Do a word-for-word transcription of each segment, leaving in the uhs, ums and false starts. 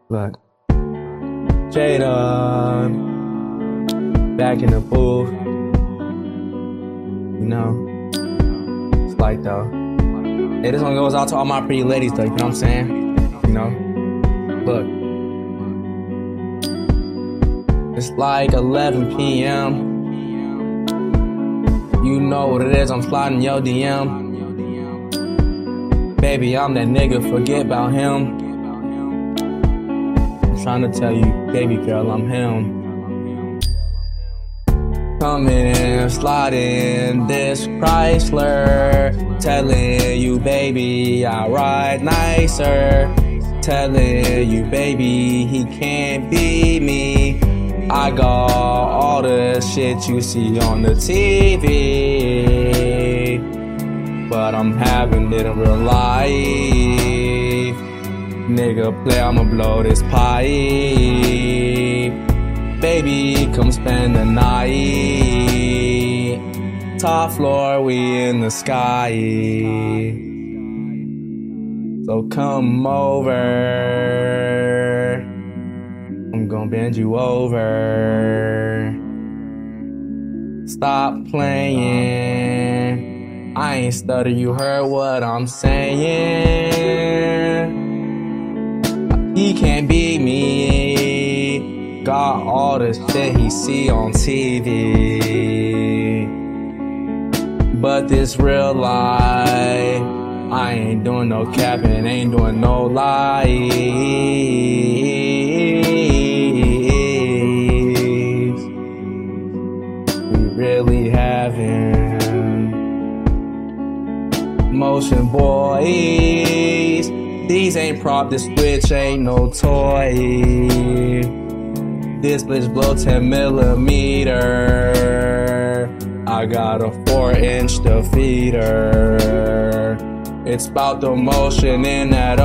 Look, Jada, back in the booth. You know, it's like though. Hey, this one goes out to all my pretty ladies though, you know what I'm saying? You know, look. It's like eleven p m You know what it is, I'm sliding your D M. Baby, I'm that nigga, forget about him. I'm trying to tell you, baby girl, I'm him. Coming in, sliding this Chrysler, telling you, baby, I ride nicer. Telling you, baby, he can't beat me. I got all the shit you see on the T V, but I'm having it in real life. Nigga play, I'ma blow this pipe. Baby, come spend the night. Top floor, we in the sky. So come over, I'm gonna bend you over. Stop playing, I ain't stutter, you heard what I'm saying. He can't beat me, got all the shit he see on T V. But this real life, I ain't doing no capping, ain't doing no lies. We really having motion, boys. These ain't prop, this switch ain't no toy. This bitch blow ten millimeter. I got a four inch defeater. It's about the motion in that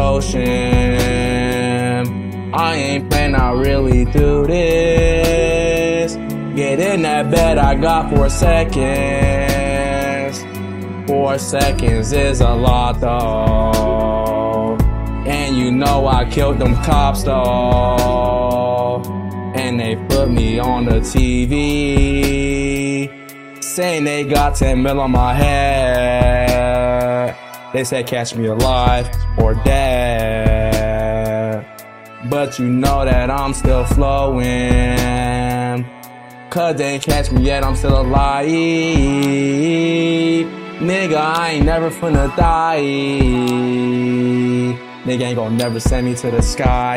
ocean. I ain't playing, I really do this. Get in that bed, I got four seconds. Four seconds is a lot though. And you know I killed them cops though. And they put me on the T V, saying they got ten mil on my head. They said catch me alive or dead. But you know that I'm still flowing, cause they ain't catch me yet, I'm still alive. Nigga, I ain't never finna die. Nigga ain't gon' never send me to the sky.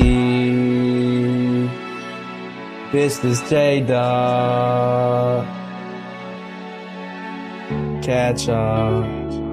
This is Jada. Catch up.